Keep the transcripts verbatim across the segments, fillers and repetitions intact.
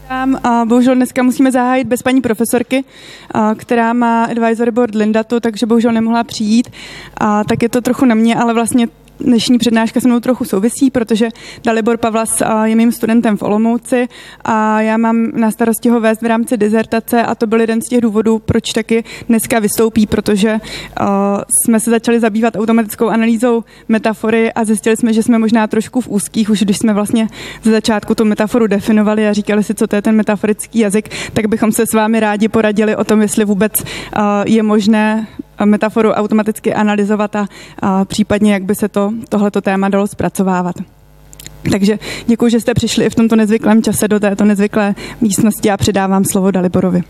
A bohužel dneska musíme zahájit bez paní profesorky, která má advisory board Lindatu, takže bohužel nemohla přijít. A tak je to trochu na mě, ale vlastně dnešní přednáška se mnou trochu souvisí, protože Dalibor Pavlas je mým studentem v Olomouci a já mám na starosti ho vést v rámci dizertace a to byl jeden z těch důvodů, proč taky dneska vystoupí, protože uh, jsme se začali zabývat automatickou analýzou metafory a zjistili jsme, že jsme možná trošku v úzkých, už když jsme vlastně ze začátku tu metaforu definovali a říkali si, co to je ten metaforický jazyk, tak bychom se s vámi rádi poradili o tom, jestli vůbec uh, je možné metaforu automaticky analyzovat a, a případně, jak by se to, tohleto téma dalo zpracovávat. Takže děkuji, že jste přišli i v tomto nezvyklém čase do této nezvyklé místnosti a předávám slovo Daliborovi.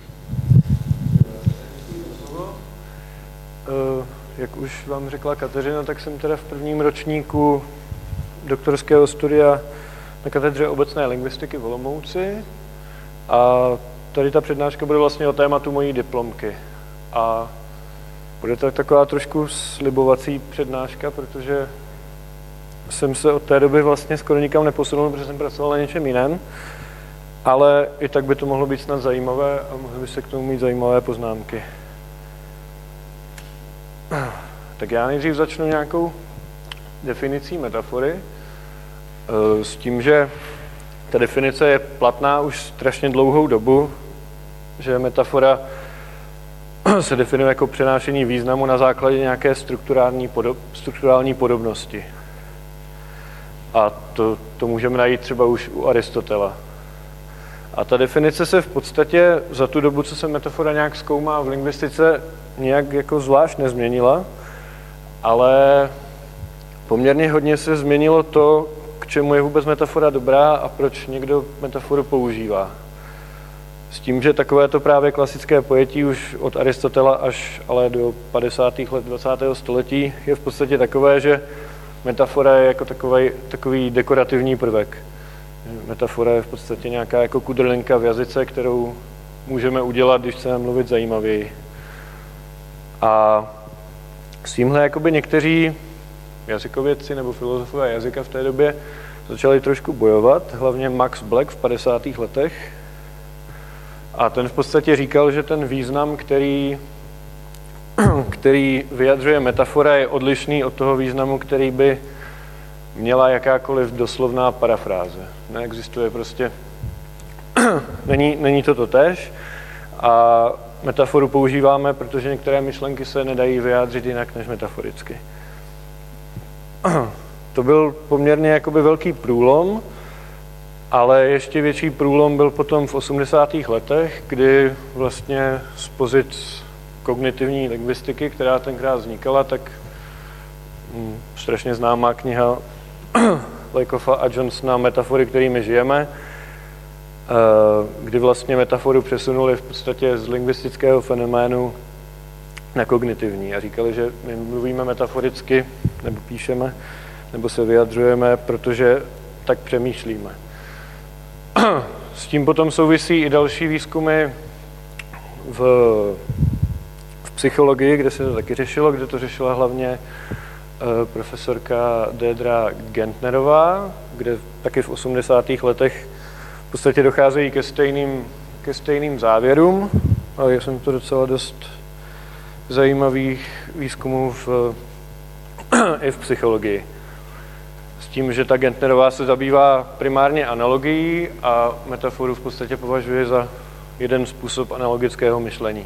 Jak už vám řekla Kateřina, tak jsem teda v prvním ročníku doktorského studia na katedře obecné lingvistiky v Olomouci a tady ta přednáška bude vlastně o tématu mojí diplomky. A bude to taková trošku slibovací přednáška, protože jsem se od té doby vlastně skoro nikam neposunul, protože jsem pracoval na něčem jiném, ale i tak by to mohlo být snad zajímavé a mohli by se k tomu mít zajímavé poznámky. Tak já nejdřív začnu nějakou definicí metafory s tím, že ta definice je platná už strašně dlouhou dobu, že metafora se definuje jako přenášení významu na základě nějaké strukturální, podob, strukturální podobnosti. A to, to můžeme najít třeba už u Aristotela. A ta definice se v podstatě za tu dobu, co se metafora nějak zkoumá v lingvistice, nějak jako zvlášť nezměnila, ale poměrně hodně se změnilo to, k čemu je vůbec metafora dobrá a proč někdo metaforu používá. S tím, že takovéto právě klasické pojetí už od Aristotela až ale do padesátých let dvacátého století je v podstatě takové, že metafora je jako takový, takový dekorativní prvek. Metafora je v podstatě nějaká jako kudrlinka v jazyce, kterou můžeme udělat, když chceme mluvit zajímavěji. A s tímhle jakoby někteří jazykovědci nebo filozofové jazyka v té době začali trošku bojovat, hlavně Max Black v padesátých letech. A ten v podstatě říkal, že ten význam, který, který vyjadřuje metafora, je odlišný od toho významu, který by měla jakákoliv doslovná parafráze. Neexistuje prostě, není, není to totéž a metaforu používáme, protože některé myšlenky se nedají vyjádřit jinak než metaforicky. To byl poměrně jakoby velký průlom, ale ještě větší průlom byl potom v osmdesátých letech, kdy vlastně z pozic kognitivní lingvistiky, která tenkrát vznikala, tak hm, strašně známá kniha Lakoffa a Johnsona Metafory, kterými žijeme, kdy vlastně metaforu přesunuli v podstatě z lingvistického fenoménu na kognitivní a říkali, že my mluvíme metaforicky, nebo píšeme, nebo se vyjadřujeme, protože tak přemýšlíme. S tím potom souvisí i další výzkumy v, v psychologii, kde se to taky řešilo, kde to řešila hlavně uh, profesorka Dédra Gentnerová, kde taky v osmdesátých letech v podstatě docházejí ke stejným, ke stejným závěrům, ale já jsem to docela dost zajímavých výzkumů v, i v psychologii. S tím, že ta Gentnerová se zabývá primárně analogií a metaforu v podstatě považuje za jeden způsob analogického myšlení.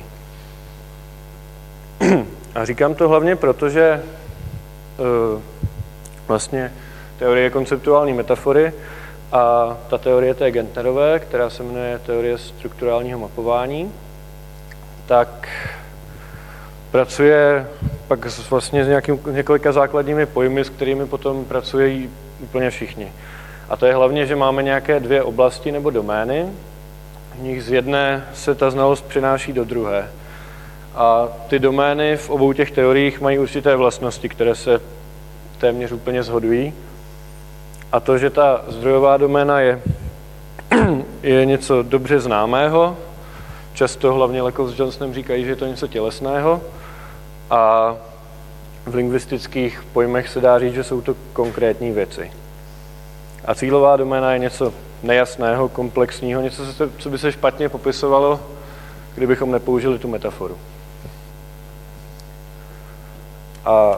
A říkám to hlavně proto, že uh, vlastně teorie konceptuální metafory a ta teorie té Gentnerové, která se jmenuje teorie strukturálního mapování, tak pracuje pak vlastně s nějakým, několika základními pojmy, s kterými potom pracují úplně všichni. A to je hlavně, že máme nějaké dvě oblasti nebo domény, v nich z jedné se ta znalost přenáší do druhé. A ty domény v obou těch teoriích mají určité vlastnosti, které se téměř úplně shodují. A to, že ta zdrojová doména je, je něco dobře známého, často hlavně Lakoff s Johnsonem říkají, že je to něco tělesného, a v lingvistických pojmech se dá říct, že jsou to konkrétní věci. A cílová doména je něco nejasného, komplexního, něco, co by se špatně popisovalo, kdybychom nepoužili tu metaforu. A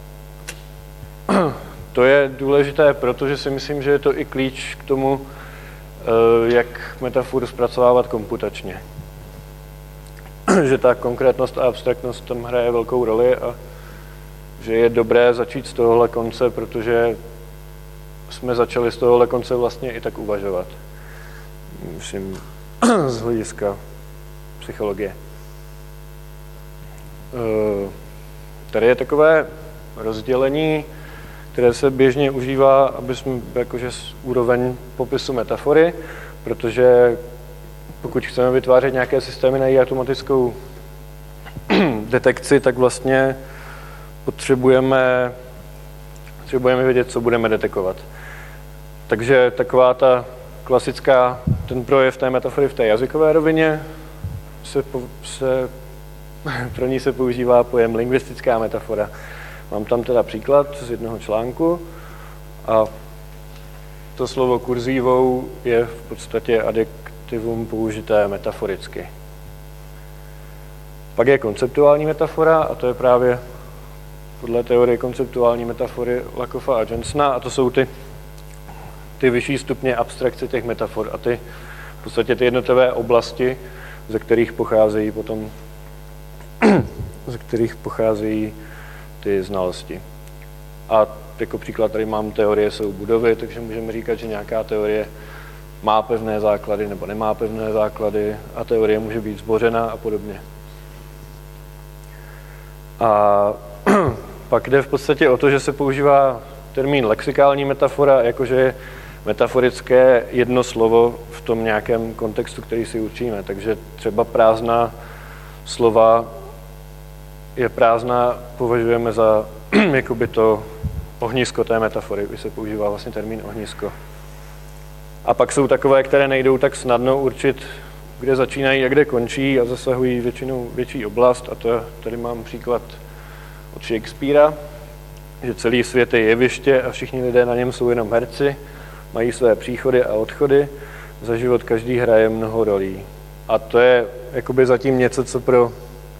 to je důležité, protože si myslím, že je to i klíč k tomu, jak metaforu zpracovávat komputačně. Že ta konkrétnost a abstraktnost tam hraje velkou roli a že je dobré začít z tohohle konce, protože jsme začali z tohohle konce vlastně i tak uvažovat. Myslím, z hlediska psychologie. Tady je takové rozdělení, které se běžně užívá, aby jsme jakože z úroveň popisu metafory, protože pokud chceme vytvářet nějaké systémy na její automatickou detekci, tak vlastně potřebujeme, potřebujeme vědět, co budeme detekovat. Takže taková ta klasická, ten projev té metafory v té jazykové rovině, se, se, pro ní se používá pojem lingvistická metafora. Mám tam teda příklad z jednoho článku a to slovo kurzívou je v podstatě adjektivum použité metaforicky. Pak je konceptuální metafora a to je právě podle teorie konceptuální metafory Lakoffa a Johnsona a to jsou ty, ty vyšší stupně abstrakce těch metafor a ty v podstatě ty jednotlivé oblasti, ze kterých pocházejí potom ze kterých pocházejí ty znalosti. A jako příklad tady mám teorie jsou budovy, takže můžeme říkat, že nějaká teorie má pevné základy nebo nemá pevné základy a teorie může být zbořena a podobně. A pak jde v podstatě o to, že se používá termín lexikální metafora, jakože je metaforické jedno slovo v tom nějakém kontextu, který si určíme. Takže třeba prázdná slova je prázdná, považujeme za jakoby to ohnisko té metafory, když se používá vlastně termín ohnisko. A pak jsou takové, které nejdou tak snadno určit, kde začínají a kde končí a zasahují většinou větší oblast. A to tady mám příklad od Shakespearea, že celý svět je jeviště a všichni lidé na něm jsou jenom herci, mají své příchody a odchody, za život každý hraje mnoho rolí. A to je jakoby zatím něco, co pro,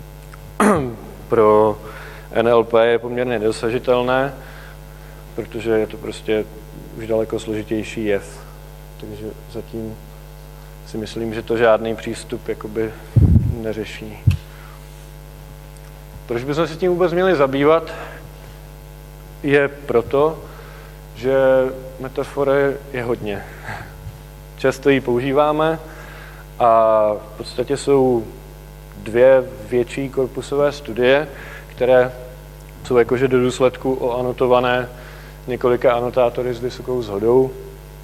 pro N L P je poměrně nedosažitelné, protože je to prostě už daleko složitější jev. Takže zatím si myslím, že to žádný přístup jakoby neřeší. Proč bychom se tím vůbec měli zabývat, je proto, že metafory je hodně. Často ji používáme a v podstatě jsou dvě větší korpusové studie, které jsou jakože do důsledku oanotované několika anotátory s vysokou shodou.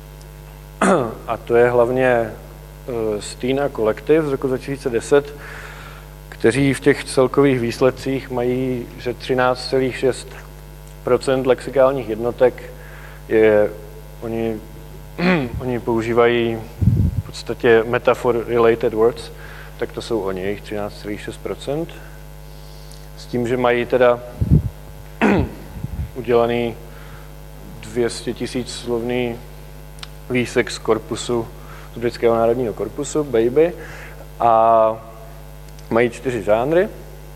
A to je hlavně Steen a kolektiv z roku dva tisíce deset, kteří v těch celkových výsledcích mají, že třináct celá šest procent lexikálních jednotek je, oni, oni používají v podstatě metaphor-related words, tak to jsou oni, jejich třináct celá šest procent. S tím, že mají teda udělaný dvě stě tisíc slovný výsek z korpusu, z britského národního korpusu, Baby, a mají čtyři žánry.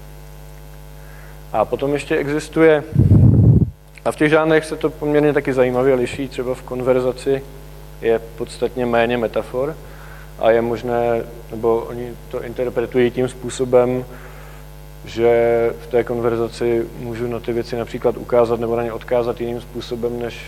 A potom ještě existuje, a v těch žánrech se to poměrně taky zajímavě liší, třeba v konverzaci je podstatně méně metafor a je možné, nebo oni to interpretují tím způsobem, že v té konverzaci můžu na ty věci například ukázat nebo na ně odkázat jiným způsobem, než,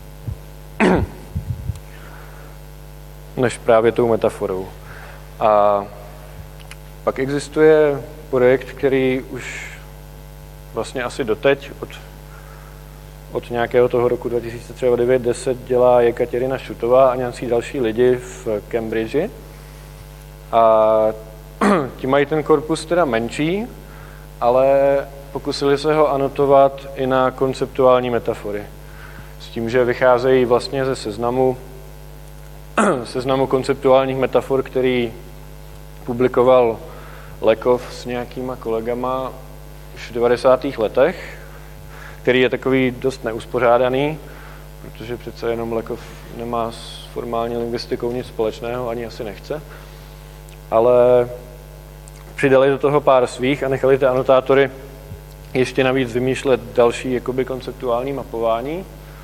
než právě tou metaforou. A pak existuje projekt, který už vlastně asi doteď, od, od nějakého toho roku dva tisíce devět deset dělá Jekatěrina Šutová a nějací další lidi v Cambridge. A ti mají ten korpus teda menší, ale pokusili se ho anotovat i na konceptuální metafory. S tím, že vycházejí vlastně ze seznamu, seznamu konceptuálních metafor, který publikoval Lakoff s nějakýma kolegama už v devadesátých letech, který je takový dost neuspořádaný, protože přece jenom Lekov nemá s formální lingvistikou nic společného, ani asi nechce. Ale přidali do toho pár svých a nechali ty anotátory ještě navíc vymýšlet další jakoby konceptuální mapování.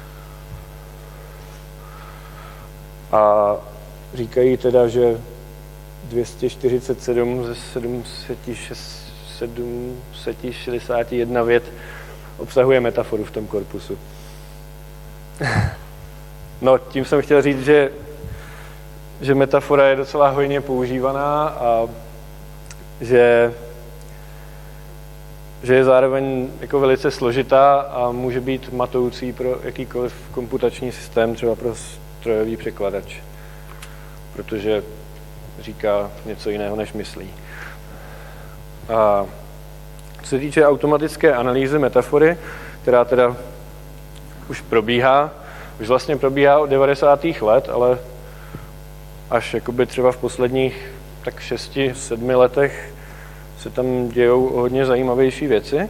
A říkají teda, že dvě stě čtyřicet sedm ze sedm set šedesát jedna vět obsahuje metaforu v tom korpusu. No, tím jsem chtěl říct, že, že metafora je docela hojně používaná a že, že je zároveň jako velice složitá a může být matoucí pro jakýkoliv komputační systém, třeba pro strojový překladač, protože říká něco jiného, než myslí. A co se týče automatické analýzy metafory, která teda už probíhá, už vlastně probíhá od devadesátých let, ale až jakoby třeba v posledních tak šesti, sedmi letech se tam dějou hodně zajímavější věci,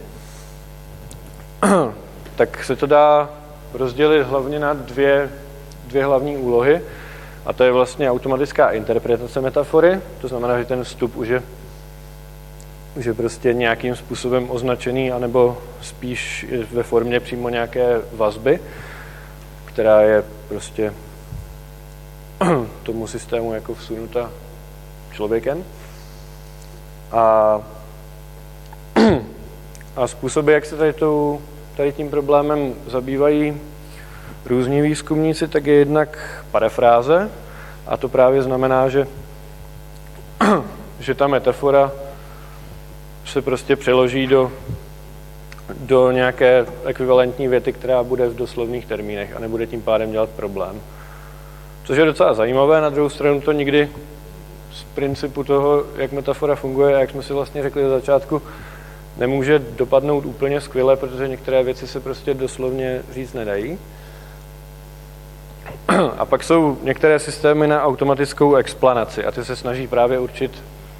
tak se to dá rozdělit hlavně na dvě, dvě hlavní úlohy. A to je vlastně automatická interpretace metafory, to znamená, že ten vstup už je, už je prostě nějakým způsobem označený, anebo spíš ve formě přímo nějaké vazby, která je prostě tomu systému jako vsunuta člověkem. A, a způsoby, jak se tady, tou, tady tím problémem zabývají různí výzkumníci, tak je jednak parafráze, a to právě znamená, že, že ta metafora se prostě přeloží do, do nějaké ekvivalentní věty, která bude v doslovných termínech a nebude tím pádem dělat problém. Což je docela zajímavé, na druhou stranu to nikdy z principu toho, jak metafora funguje, a jak jsme si vlastně řekli na začátku, nemůže dopadnout úplně skvěle, protože některé věci se prostě doslovně říct nedají. A pak jsou některé systémy na automatickou explanaci a ty se snaží právě určit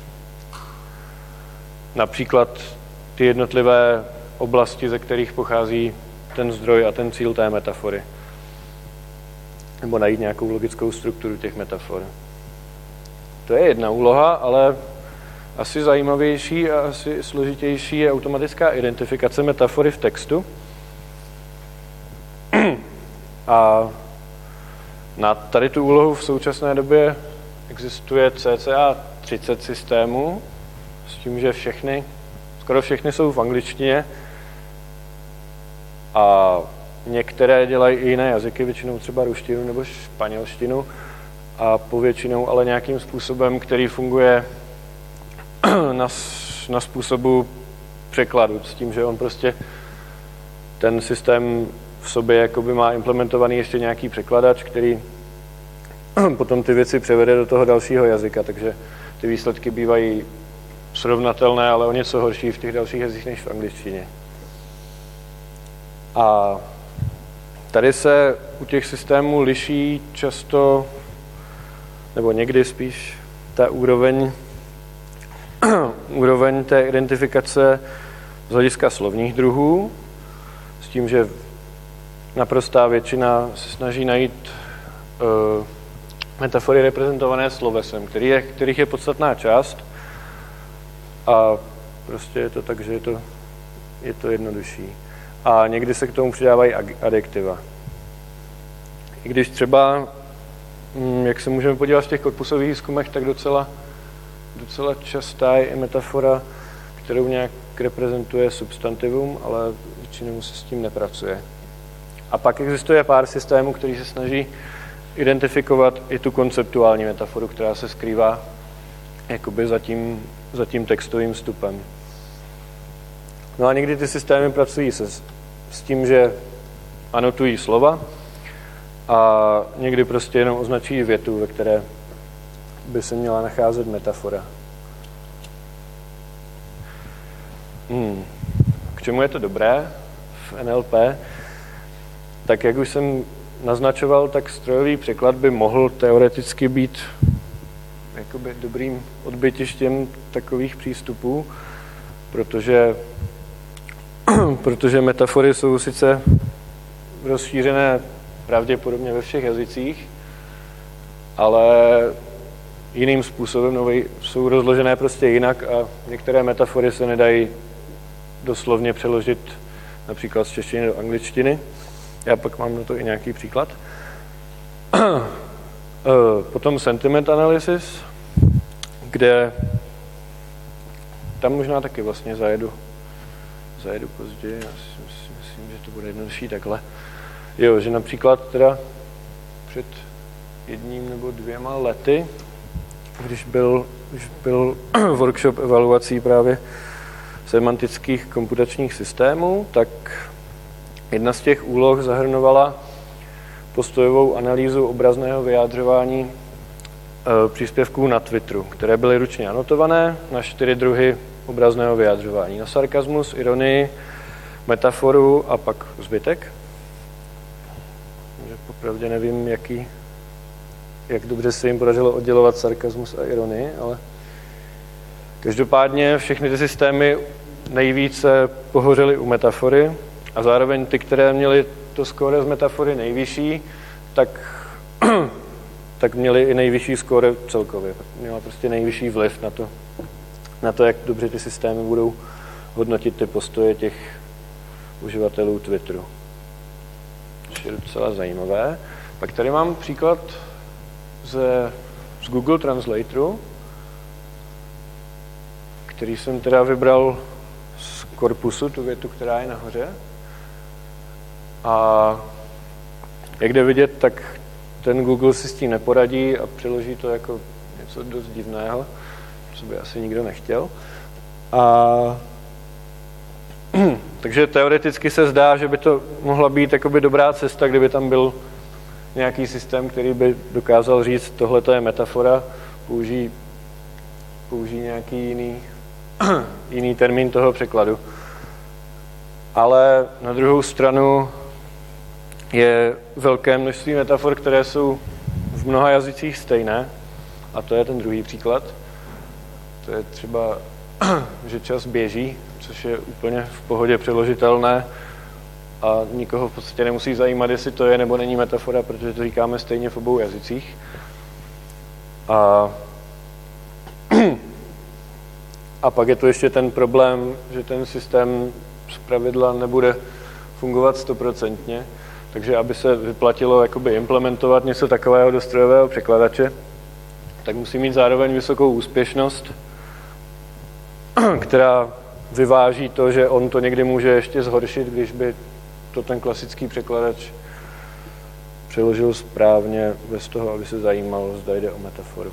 například ty jednotlivé oblasti, ze kterých pochází ten zdroj a ten cíl té metafory. Nebo najít nějakou logickou strukturu těch metafor. To je jedna úloha, ale asi zajímavější a asi složitější je automatická identifikace metafory v textu. A na tady tu úlohu v současné době existuje cca třicet systémů, s tím, že všechny, skoro všechny jsou v angličtině a některé dělají i jiné jazyky, většinou třeba ruštinu nebo španělštinu a povětšinou ale nějakým způsobem, který funguje na, na způsobu překladu, s tím, že on prostě ten systém v sobě jakoby má implementovaný ještě nějaký překladač, který potom ty věci převede do toho dalšího jazyka, takže ty výsledky bývají srovnatelné, ale o něco horší v těch dalších jazycích než v angličtině. A tady se u těch systémů liší často, nebo někdy spíš, ta úroveň, úroveň té identifikace z hlediska slovních druhů, s tím, že naprostá většina se snaží najít uh, metafory reprezentované slovesem, který je, kterých je podstatná část a prostě je to tak, že je to, je to jednodušší. A někdy se k tomu přidávají adjektiva. I když třeba, jak se můžeme podívat v těch korpusových výzkumech, tak docela, docela častá je i metafora, kterou nějak reprezentuje substantivum, ale většinou se s tím nepracuje. A pak existuje pár systémů, který se snaží identifikovat i tu konceptuální metaforu, která se skrývá jakoby za tím, za tím textovým vstupem. No a někdy ty systémy pracují se, s tím, že anotují slova a někdy prostě jenom označí větu, ve které by se měla nacházet metafora. Hmm. K čemu je to dobré v N L P? Tak jak už jsem naznačoval, tak strojový překlad by mohl teoreticky být jakoby dobrým odbytištěm takových přístupů, protože, protože metafory jsou sice rozšířené pravděpodobně ve všech jazycích, ale jiným způsobem, no, jsou rozložené prostě jinak a některé metafory se nedají doslovně přeložit například z češtiny do angličtiny. Já pak mám na to i nějaký příklad. Potom sentiment analysis, kde tam možná taky vlastně zajedu, zajedu později, já si myslím, že to bude jednodušší takhle. Jo, že například teda před jedním nebo dvěma lety, když byl, když byl workshop evaluací právě semantických komputačních systémů, tak jedna z těch úloh zahrnovala postojovou analýzu obrazného vyjádřování e, příspěvků na Twitteru, které byly ručně anotované na čtyři druhy obrazného vyjádřování. Na sarkasmus, ironii, metaforu a pak zbytek. Že popravdě nevím, jaký, jak dobře se jim podařilo oddělovat sarkasmus a ironii, ale každopádně všechny ty systémy nejvíce pohořely u metafory a zároveň ty, které měly to skóre z metafory nejvyšší, tak, tak měly i nejvyšší skóre celkově. Měla prostě nejvyšší vliv na to, na to, jak dobře ty systémy budou hodnotit ty postoje těch uživatelů Twitteru. Což je docela zajímavé. Pak tady mám příklad ze, z Google Translatoru, který jsem teda vybral z korpusu, tu větu, která je nahoře. A jak jde vidět, tak ten Google si s tím neporadí a přeloží to jako něco dost divného, co by asi nikdo nechtěl. A takže teoreticky se zdá, že by to mohla být jakoby dobrá cesta, kdyby tam byl nějaký systém, který by dokázal říct, tohle to je metafora, použij, použij nějaký jiný, jiný termín toho překladu. Ale na druhou stranu je velké množství metafor, které jsou v mnoha jazycích stejné. A to je ten druhý příklad. To je třeba, že čas běží, což je úplně v pohodě přeložitelné a nikoho v podstatě nemusí zajímat, jestli to je nebo není metafora, protože to říkáme stejně v obou jazycích. A, a pak je tu ještě ten problém, že ten systém zpravidla nebude fungovat stoprocentně, takže aby se vyplatilo jakoby implementovat něco takového do strojového překladače, tak musí mít zároveň vysokou úspěšnost, která vyváží to, že on to někdy může ještě zhoršit, když by to ten klasický překladač přeložil správně bez toho, aby se zajímal, zda jde o metaforu.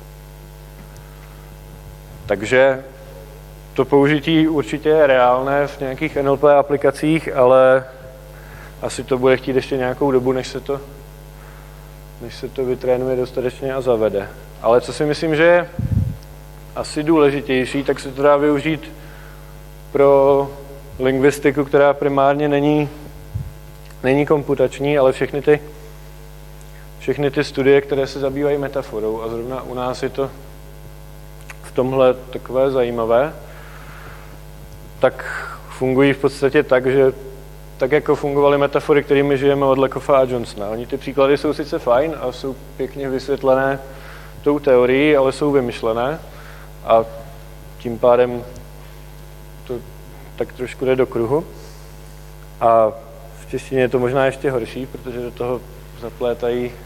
Takže to použití určitě je reálné v nějakých N L P aplikacích, ale asi to bude chtít ještě nějakou dobu, než se to, než se to vytrénuje dostatečně a zavede. Ale co si myslím, že je asi důležitější, tak se to dá využít pro lingvistiku, která primárně není, není komputační, ale všechny ty, všechny ty studie, které se zabývají metaforou. A zrovna u nás je to v tomhle takové zajímavé, tak fungují v podstatě tak, že tak jako fungovaly metafory, kterými žijeme od Lekoffa a Johnsona. Oni ty příklady jsou sice fajn a jsou pěkně vysvětlené tou teorií, ale jsou vymyšlené a tím pádem to tak trošku jde do kruhu. A v češtině je to možná ještě horší, protože do toho zaplétají uh,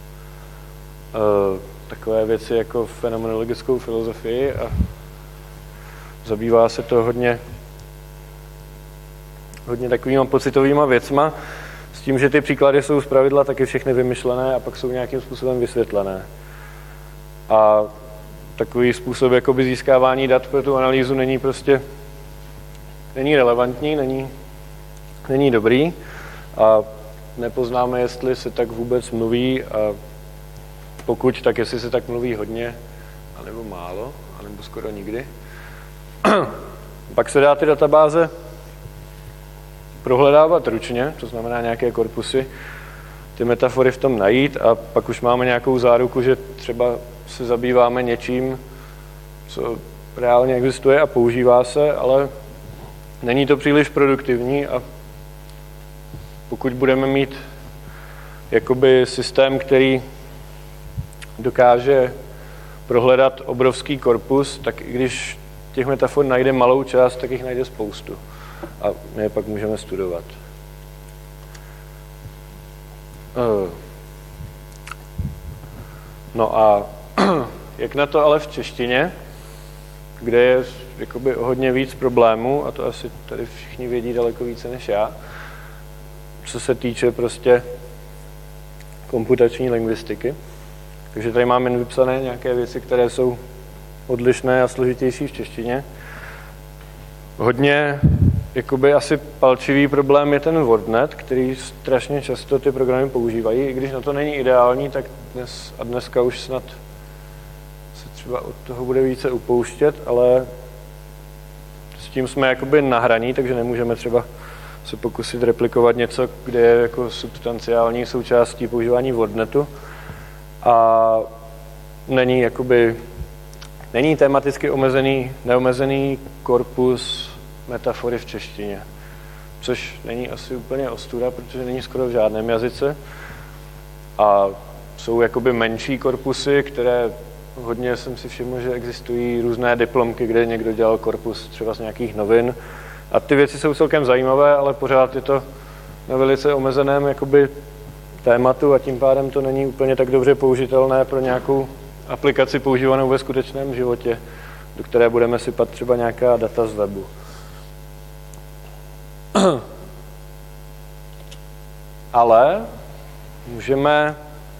takové věci jako fenomenologickou filozofii a zabývá se to hodně hodně takovýma pocitovýma věcma, s tím, že ty příklady jsou zpravidla taky všechny vymyšlené a pak jsou nějakým způsobem vysvětlené. A takový způsob jakoby získávání dat pro tu analýzu není prostě není relevantní, není, není dobrý a nepoznáme, jestli se tak vůbec mluví a pokud, tak jestli se tak mluví hodně, anebo málo, anebo skoro nikdy. Pak se dá ty databáze prohledávat ručně, to znamená nějaké korpusy, ty metafory v tom najít a pak už máme nějakou záruku, že třeba se zabýváme něčím, co reálně existuje a používá se, ale není to příliš produktivní a pokud budeme mít jakoby systém, který dokáže prohledat obrovský korpus, tak i když těch metafor najde malou část, tak jich najde spoustu. A my je pak můžeme studovat. No a jak na to ale v češtině, kde je jakoby o hodně víc problémů, a to asi tady všichni vědí daleko více než já, co se týče prostě komputační lingvistiky. Takže tady mám jen vypsané nějaké věci, které jsou odlišné a složitější v češtině. Hodně jakoby asi palčivý problém je ten WordNet, který strašně často ty programy používají. I když na to není ideální, tak dnes a dneska už snad se třeba od toho bude více upouštět, ale s tím jsme jakoby na hraní, takže nemůžeme třeba se pokusit replikovat něco, kde je jako substanciální součástí používání WordNetu. A není jakoby, není tematicky omezený, neomezený korpus metafory v češtině. Což není asi úplně ostuda, protože není skoro v žádném jazyce. A jsou jakoby menší korpusy, které hodně jsem si všiml, že existují různé diplomky, kde někdo dělal korpus třeba z nějakých novin. A ty věci jsou celkem zajímavé, ale pořád je to na velice omezeném jakoby tématu a tím pádem to není úplně tak dobře použitelné pro nějakou aplikaci používanou ve skutečném životě, do které budeme sypat třeba nějaká data z webu. Ale můžeme...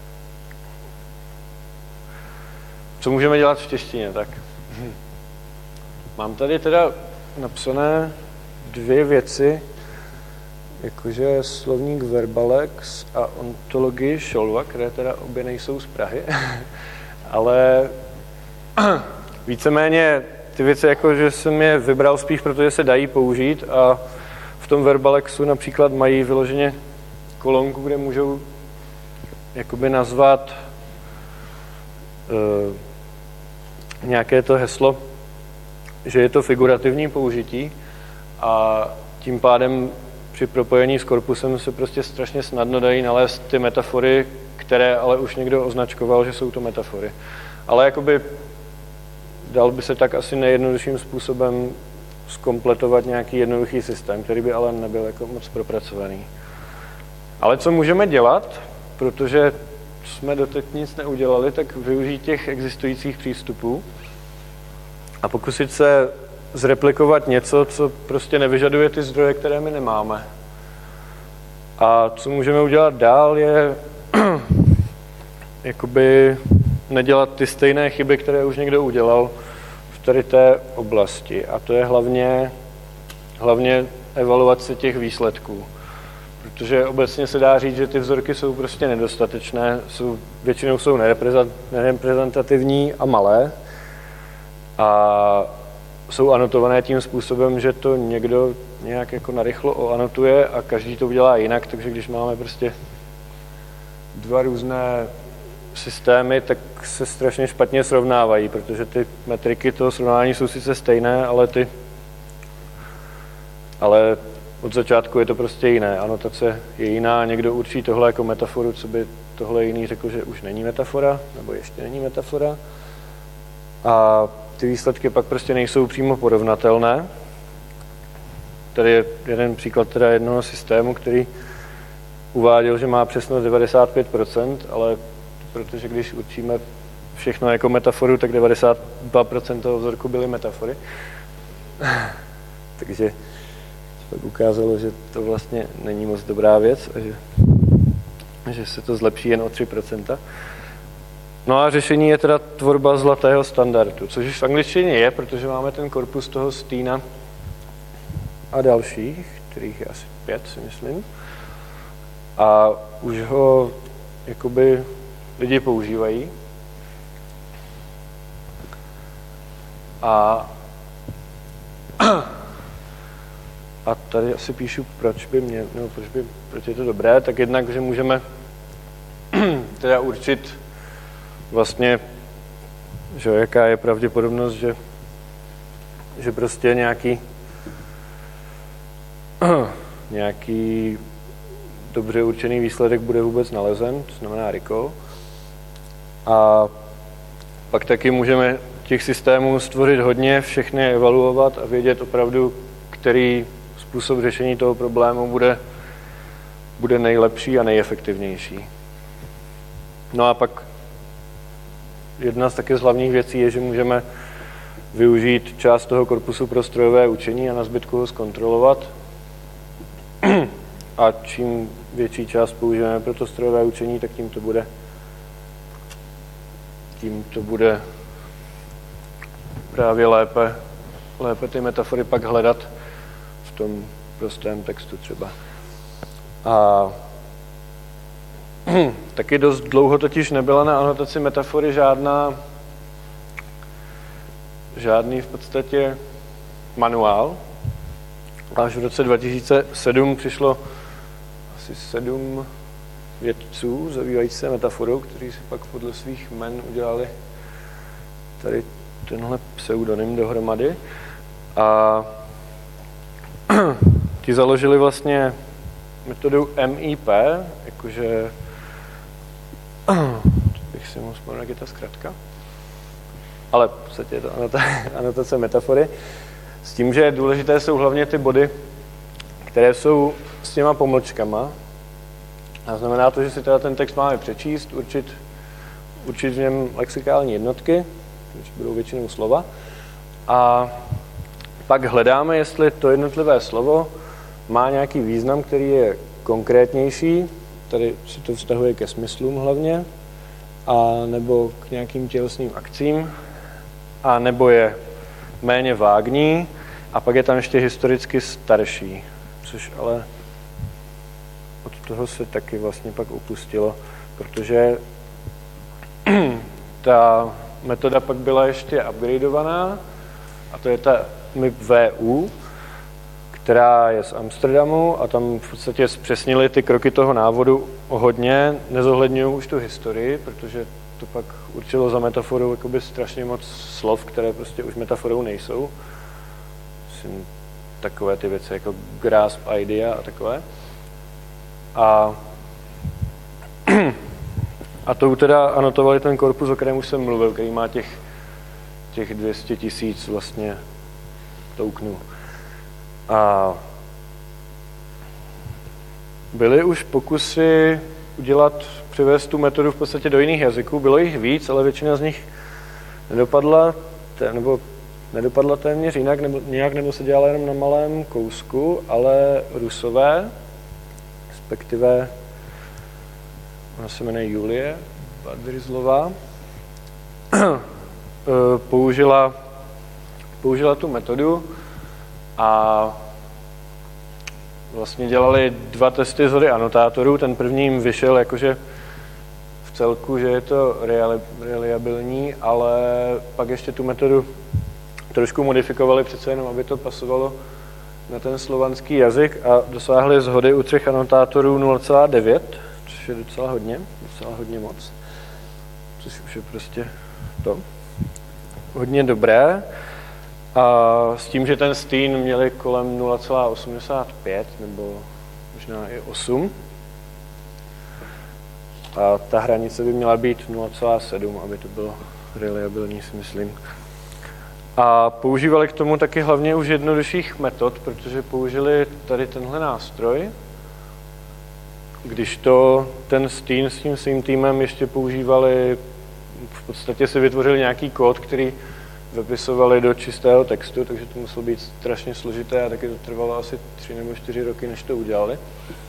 Co můžeme dělat v češtině? Tak mám tady teda napsané dvě věci, jakože slovník Verbalex a ontologii Šolva, které teda obě nejsou z Prahy, ale víceméně ty věci, jakože jsem je vybral spíš, protože se dají použít a v tom Verbalexu například mají vyloženě kolonku, kde můžou jakoby nazvat uh, nějaké to heslo, že je to figurativní použití a tím pádem při propojení s korpusem se prostě strašně snadno dají nalézt ty metafory, které ale už někdo označkoval, že jsou to metafory. Ale jakoby dal by se tak asi nejjednodušším způsobem zkompletovat nějaký jednoduchý systém, který by ale nebyl jako moc propracovaný. Ale co můžeme dělat, protože jsme doteď nic neudělali, tak využít těch existujících přístupů a pokusit se zreplikovat něco, co prostě nevyžaduje ty zdroje, které my nemáme. A co můžeme udělat dál, je jakoby nedělat ty stejné chyby, které už někdo udělal v tady té oblasti. A to je hlavně, hlavně evaluace těch výsledků. Protože obecně se dá říct, že ty vzorky jsou prostě nedostatečné, jsou, většinou jsou nereprezentativní a malé. A jsou anotované tím způsobem, že to někdo nějak jako narychlo oanotuje a každý to udělá jinak, takže když máme prostě dva různé systémy, tak se strašně špatně srovnávají, protože ty metriky toho srovnání jsou sice stejné, ale ty ale od začátku je to prostě jiné. Anotace je jiná, někdo určí tohle jako metaforu, co by tohle jiný řekl, že už není metafora, nebo ještě není metafora. A ty výsledky pak prostě nejsou přímo porovnatelné. Tady je jeden příklad teda jednoho systému, který uváděl, že má přesnost devadesát pět procent, ale protože když učíme všechno jako metaforu, tak devadesát dva procent toho vzorku byly metafory. Takže pak ukázalo, že to vlastně není moc dobrá věc a že, že se to zlepší jen o tři procenta. No a řešení je teda tvorba zlatého standardu, což už v angličtině je, protože máme ten korpus toho Steena a dalších, kterých je asi pět, si myslím. A už ho jakoby lidi používají. A, a tady asi píšu, proč by mě, nebo proč, by, proč je to dobré, tak jednak, že můžeme teda určit vlastně, že jaká je pravděpodobnost, že, že prostě nějaký nějaký dobře určený výsledek bude vůbec nalezen, to znamená recall. A pak taky můžeme těch systémů stvořit hodně, všechny evaluovat a vědět opravdu, který způsob řešení toho problému bude, bude nejlepší a nejefektivnější. No a pak jedna z také z hlavních věcí je, že můžeme využít část toho korpusu pro strojové učení a na zbytku ho zkontrolovat. A čím větší část použijeme pro to strojové učení, tak tím to bude, tím to bude právě lépe, lépe ty metafory pak hledat v tom prostém textu třeba. A taky dost dlouho totiž nebyla na anotaci metafory žádná, žádný v podstatě manuál. Až v roce dva tisíce sedm přišlo asi sedm vědců zabývající se metaforou, kteří si pak podle svých jmen udělali tady tenhle pseudonym dohromady. A ti založili vlastně metodu M I P, jakože bych si mohl vzpomenout, jak je ta zkratka. Ale v podstatě je to anotace metafory. S tím, že důležité jsou hlavně ty body, které jsou s těma pomlčkama. A znamená to, že si teda ten text máme přečíst, určit, určit v něm lexikální jednotky, což budou většinou slova. A pak hledáme, jestli to jednotlivé slovo má nějaký význam, který je konkrétnější, tady se to vztahuje ke smyslům hlavně, a nebo k nějakým tělesným akcím, a nebo je méně vágní, a pak je tam ještě historicky starší, což ale od toho se taky vlastně pak upustilo, protože ta metoda pak byla ještě upgradeovaná, a to je ta M I P V U, která je z Amsterdamu, a tam v podstatě zpřesnili ty kroky toho návodu o hodně, nezohledňují už tu historii, protože to pak určilo za metaforou jakoby strašně moc slov, které prostě už metaforou nejsou. Myslím, takové ty věci jako grasp, idea a takové. A, a to teda anotovali ten korpus, o kterém už jsem mluvil, který má těch, těch dvě stě tisíc vlastně tokenů. A byly už pokusy udělat, přivést tu metodu v podstatě do jiných jazyků. Bylo jich víc, ale většina z nich nedopadla, nebo nedopadla téměř jinak, nebo nějak, nebo se dělala jenom na malém kousku, ale Rusové, respektive ona se jmenuje Julie Badrizlová, použila, použila tu metodu a vlastně dělali dva testy shody anotátorů. Ten první jim vyšel jakože v celku, že je to reliabilní, ale pak ještě tu metodu trošku modifikovali přece jenom, aby to pasovalo na ten slovanský jazyk, a dosáhli shody u třech anotátorů nula celá devět, což je docela hodně, docela hodně moc, což už je prostě to hodně dobré. A s tím, že ten stín měli kolem nula celá osmdesát pět nebo možná i osm. A ta hranice by měla být nula celá sedm, aby to bylo reliabilní, si myslím. A používali k tomu taky hlavně už jednodušších metod, protože použili tady tenhle nástroj, když to ten stín s tím svým týmem ještě používali, v podstatě si vytvořili nějaký kód, který vypisovali do čistého textu, takže to muselo být strašně složité a taky to trvalo asi tři nebo čtyři roky, než to udělali.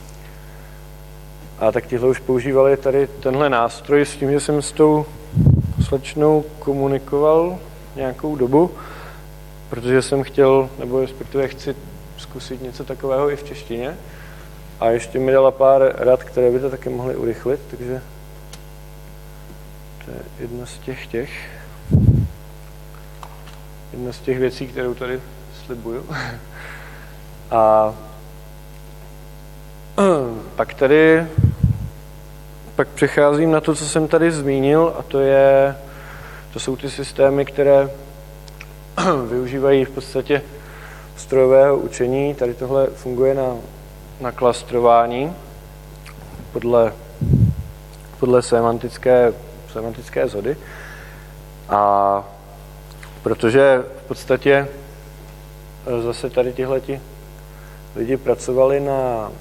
A tak tihle už používali tady tenhle nástroj s tím, že jsem s tou slečnou komunikoval nějakou dobu, protože jsem chtěl, nebo respektive chci zkusit něco takového i v češtině. A ještě mi dala pár rad, které by to taky mohly urychlit, takže to je jedna z těch těch. Jedna z těch věcí, kterou tady slibuju. A pak tady pak přecházím na to, co jsem tady zmínil, a to je, to jsou ty systémy, které využívají v podstatě strojového učení. Tady tohle funguje na, na klastrování. podle, podle semantické, semantické shody. A protože v podstatě zase tady tihleti lidi pracovali na,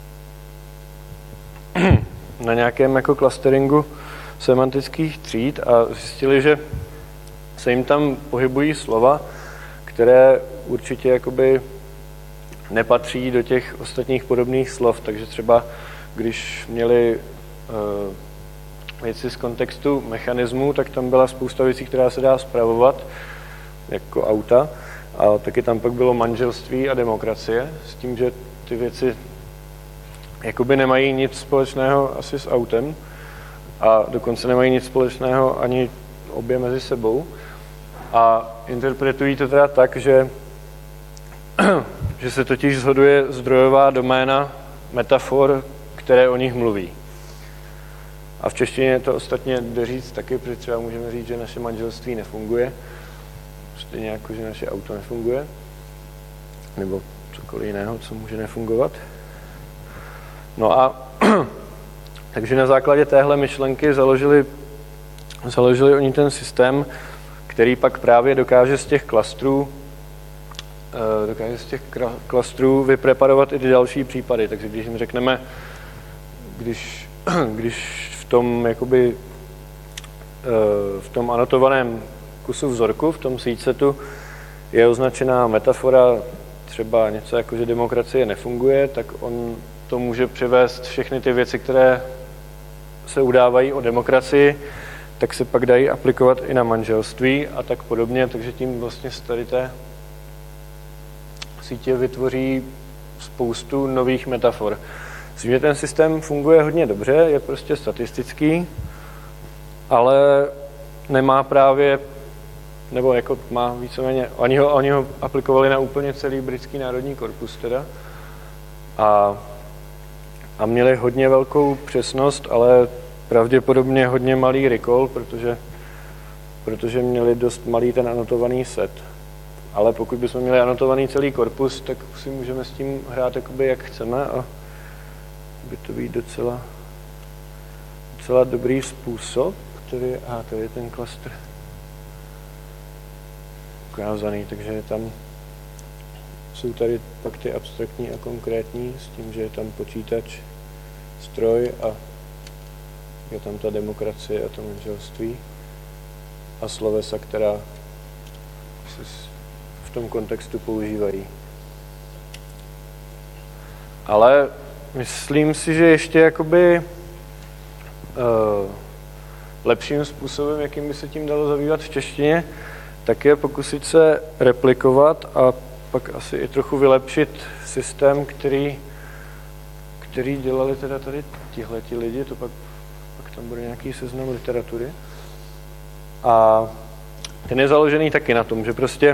na nějakém jako clusteringu semantických tříd a zjistili, že se jim tam pohybují slova, které určitě jakoby nepatří do těch ostatních podobných slov, takže třeba když měli uh, věci z kontextu mechanismu, tak tam byla spousta věcí, která se dá spravovat jako auta, a taky tam pak bylo manželství a demokracie, s tím, že ty věci jakoby nemají nic společného asi s autem a dokonce nemají nic společného ani obě mezi sebou a interpretují to teda tak, že, že se totiž shoduje zdrojová doména metafor, které o nich mluví. A v češtině to ostatně jde říct taky, protože třeba můžeme říct, že naše manželství nefunguje, stejně jako, že naše auto nefunguje, nebo cokoliv jiného, co může nefungovat. No a takže na základě téhle myšlenky založili, založili oni ten systém, který pak právě dokáže z těch klastrů dokáže z těch klastrů vypreparovat i ty další případy. Takže když jim řekneme, když, když v tom jakoby v tom anotovaném kusu vzorku, v tom seedsetu je označená metafora třeba něco jako, že demokracie nefunguje, tak on to může převést všechny ty věci, které se udávají o demokracii, tak se pak dají aplikovat i na manželství a tak podobně, takže tím vlastně z tady té sítě vytvoří spoustu nových metafor. Myslím, že ten systém funguje hodně dobře, je prostě statistický, ale nemá právě, nebo jako má víceméně, oni ho, oni ho aplikovali na úplně celý britský národní korpus teda a, a měli hodně velkou přesnost, ale pravděpodobně hodně malý recall, protože, protože měli dost malý ten anotovaný set. Ale pokud bychom měli anotovaný celý korpus, tak si můžeme s tím hrát jakoby jak chceme a by to být docela, docela dobrý způsob, který, aha, tady je ten klastr ukázaný, takže je tam, jsou tady pak ty abstraktní a konkrétní s tím, že je tam počítač, stroj a je tam ta demokracie a to manželství a slovesa, která se v tom kontextu používají. Ale myslím si, že ještě jakoby uh, lepším způsobem, jakým by se tím dalo zabývat v češtině, tak je pokusit se replikovat a pak asi i trochu vylepšit systém, který, který dělali teda tady tihleti lidi, to pak, pak tam bude nějaký seznam literatury. A ten je založený taky na tom, že prostě,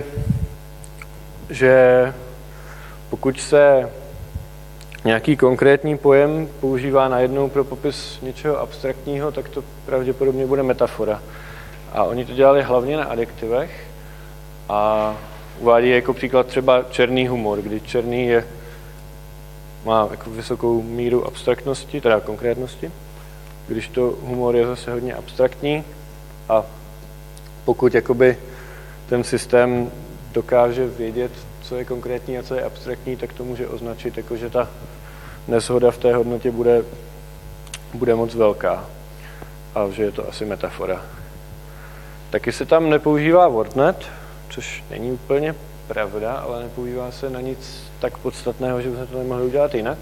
že pokud se nějaký konkrétní pojem používá najednou pro popis něčeho abstraktního, tak to pravděpodobně bude metafora. A oni to dělali hlavně na adjektivech a uvádí jako příklad třeba černý humor, kdy černý je, má jako vysokou míru abstraktnosti, teda konkrétnosti, když to humor je zase hodně abstraktní a pokud jakoby ten systém dokáže vědět, co je konkrétní a co je abstraktní, tak to může označit jako, že ta neshoda v té hodnotě bude, bude moc velká a že je to asi metafora. Taky se tam nepoužívá WordNet, což není úplně pravda, ale nepoužívá se na nic tak podstatného, že bychom to nemohli udělat jinak.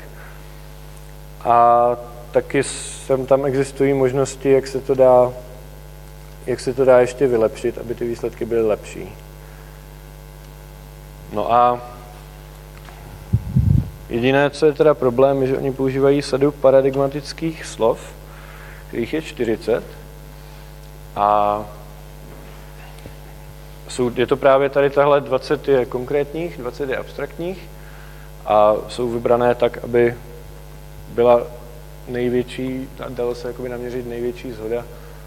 A taky sem tam existují možnosti, jak se to dá, jak se to dá ještě vylepšit, aby ty výsledky byly lepší. No a jediné, co je teda problém, je, že oni používají sadu paradigmatických slov, kterých je čtyřicet. A jsou, je to právě tady tahle dvacet je konkrétních, dvacet je abstraktních a jsou vybrané tak, aby byla největší, dalo se jakoby naměřit největší shoda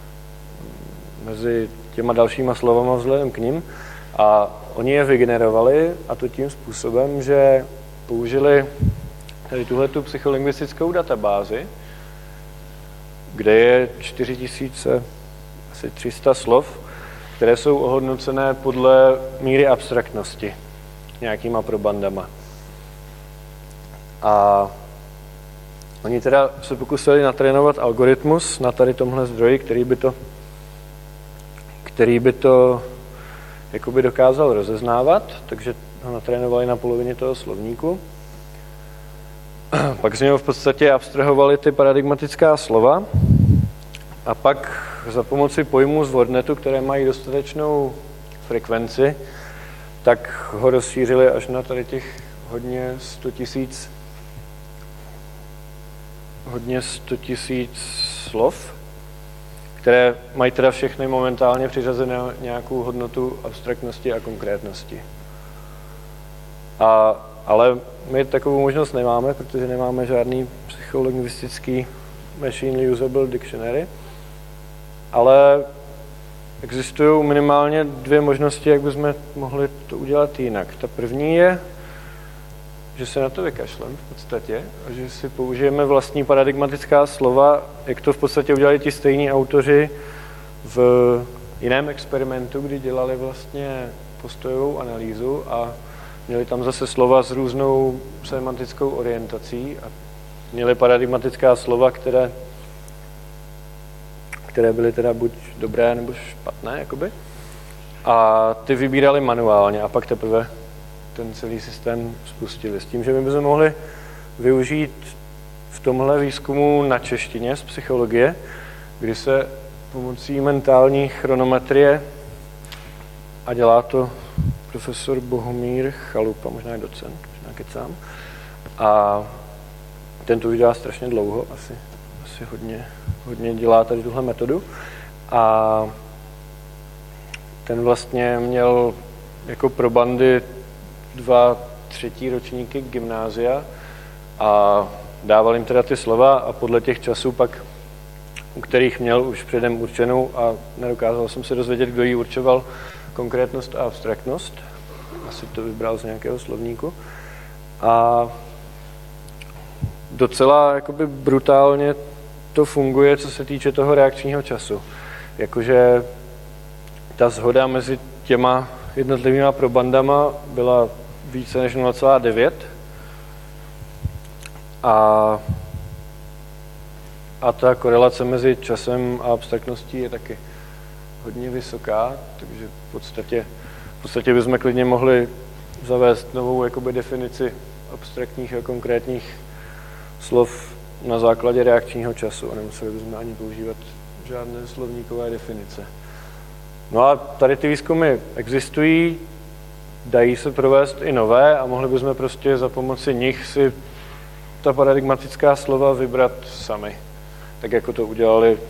mezi těma dalšíma slovama vzhledem k nim. A oni je vygenerovali, a to tím způsobem, že použili tady tuhletu psycholingvistickou databázi kde je čtyři tisíce tři sta slov, které jsou ohodnocené podle míry abstraktnosti nějakýma probandama. A oni teda se pokusili natrénovat algoritmus na tady tomhle zdroji, který by to, který by to jakoby dokázal rozeznávat, takže ho natrénovali na polovině toho slovníku. Pak z něho v podstatě abstrahovali ty paradigmatická slova a pak za pomoci pojmů z WordNetu, které mají dostatečnou frekvenci, tak ho rozšířili až na tady těch hodně sto tisíc hodně sto tisíc slov, které mají teda všechny momentálně přiřazené nějakou hodnotu abstraktnosti a konkrétnosti. A, ale my takovou možnost nemáme, protože nemáme žádný psycholingvistický machine usable dictionary, ale existují minimálně dvě možnosti, jak bychom mohli to udělat jinak. Ta první je, že se na to vykašlem v podstatě a že si použijeme vlastní paradigmatická slova, jak to v podstatě udělali ti stejní autoři v jiném experimentu, kdy dělali vlastně postojovou analýzu a měli tam zase slova s různou semantickou orientací a měli paradigmatická slova, které, které byly teda buď dobré nebo špatné, jakoby. A ty vybírali manuálně a pak teprve ten celý systém spustili. S tím, že my bychom mohli využít v tomhle výzkumu na češtině z psychologie, kdy se pomocí mentální chronometrie, a dělá to profesor Bohumír Chalupa, možná je docent, možná kecám, a ten to už dělá strašně dlouho, asi, asi hodně, hodně dělá tady tuhle metodu. A ten vlastně měl jako probandy dva třetí ročníky gymnázia a dával jim teda ty slova a podle těch časů pak, u kterých měl už předem určenou a nedokázal jsem se dozvědět, kdo jí určoval konkrétnost a abstraktnost. Asi to vybral z nějakého slovníku. A docela jakoby brutálně to funguje, co se týče toho reakčního času. Jakože ta shoda mezi těma jednotlivýma probandama byla více než nula celá devět a, a ta korelace mezi časem a abstraktností je taky hodně vysoká, takže v podstatě, v podstatě bychom klidně mohli zavést novou jakoby definici abstraktních a konkrétních slov na základě reakčního času a nemuseli bychom ani používat žádné slovníkové definice. No a tady ty výzkumy existují, dají se provést i nové a mohli bychom prostě za pomoci nich si ta paradigmatická slova vybrat sami. Tak jako to udělali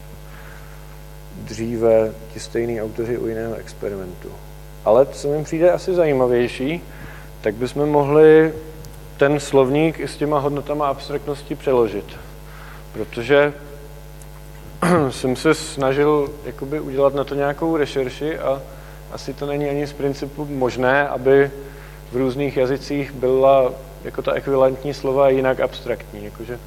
dříve ti stejní autoři u jiného experimentu. Ale co mi přijde asi zajímavější, tak bychom mohli ten slovník i s těma hodnotama abstraktnosti přeložit. Protože jsem se snažil jakoby udělat na to nějakou rešerši a asi to není ani z principu možné, aby v různých jazycích byla jako ta ekvivalentní slova jinak abstraktní. Jakože,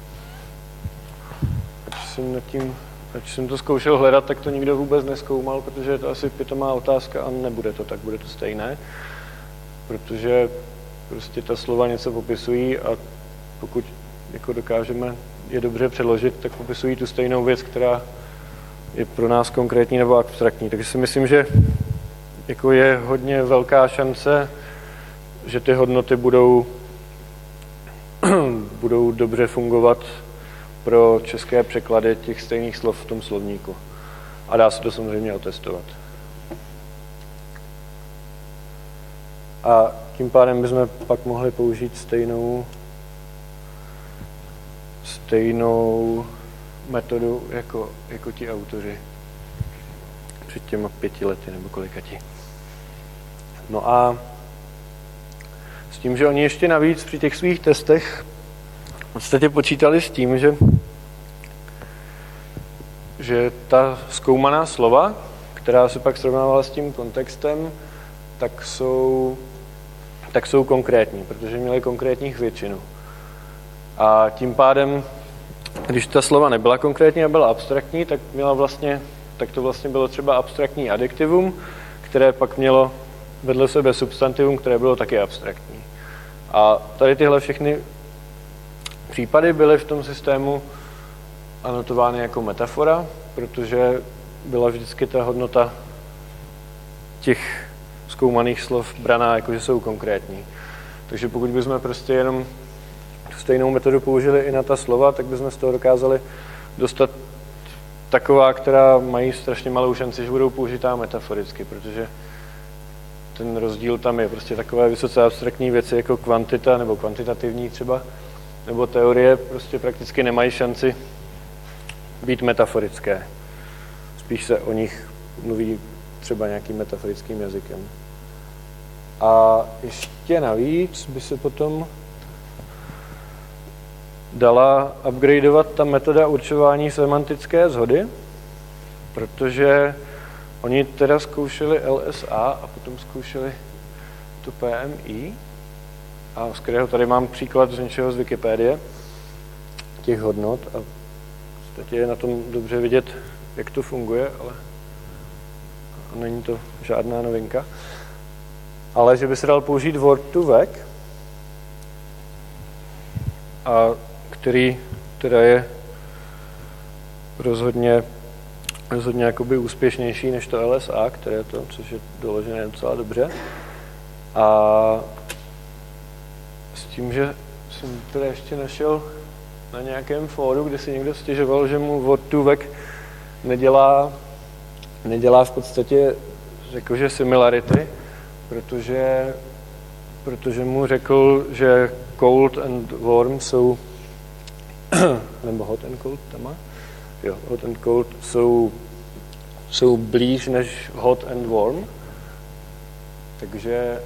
ať jsem nad tím, ať jsem to zkoušel hledat, tak to nikdo vůbec nezkoumal, protože je to asi pitomá otázka a nebude to tak, bude to stejné. Protože prostě ta slova něco popisují a pokud jako dokážeme je dobře přeložit, tak popisují tu stejnou věc, která je pro nás konkrétní nebo abstraktní. Takže si myslím, že jako je hodně velká šance, že ty hodnoty budou, budou dobře fungovat pro české překlady těch stejných slov v tom slovníku. A dá se to samozřejmě otestovat. A tím pádem bychom pak mohli použít stejnou stejnou metodu jako, jako ti autoři před těma pěti lety nebo kolikati. No a s tím, že oni ještě navíc při těch svých testech v podstatě počítali s tím, že, že ta zkoumaná slova, která se pak srovnávala s tím kontextem, tak jsou, tak jsou konkrétní, protože měli konkrétních většinu. A tím pádem když ta slova nebyla konkrétní a byla abstraktní, tak, měla vlastně, tak to vlastně bylo třeba abstraktní adjektivum, které pak mělo vedle sebe substantivum, které bylo taky abstraktní. A tady tyhle všechny případy byly v tom systému anotovány jako metafora, protože byla vždycky ta hodnota těch zkoumaných slov braná jako, že jsou konkrétní. Takže pokud bychom prostě jenom tu stejnou metodu použili i na ta slova, tak bychom z toho dokázali dostat taková, která mají strašně malou šanci, že budou použitá metaforicky, protože ten rozdíl tam je. Prostě takové vysoce abstraktní věci jako kvantita nebo kvantitativní třeba, nebo teorie prostě prakticky nemají šanci být metaforické. Spíš se o nich mluví třeba nějakým metaforickým jazykem. A ještě navíc by se potom dala upgradeovat ta metoda určování semantické shody, protože oni teda zkoušeli L S A a potom zkoušeli to P M I, a z kterého tady mám příklad z něčeho z Wikipedie, těch hodnot, a v podstatě je na tom dobře vidět, jak to funguje, ale není to žádná novinka. Ale že by se dal použít word to vec, a který teda je rozhodně, rozhodně jakoby úspěšnější než to L S A, které to, což je doložené docela dobře. A s tím, že jsem teda ještě našel na nějakém fóru, kde si někdo stěžoval, že mu word to vec nedělá, nedělá v podstatě, řekl, že similarity, protože, protože mu řekl, že cold and warm jsou, nebo hot and cold, tam má? Jo, hot and cold jsou, jsou blíž než hot and warm, takže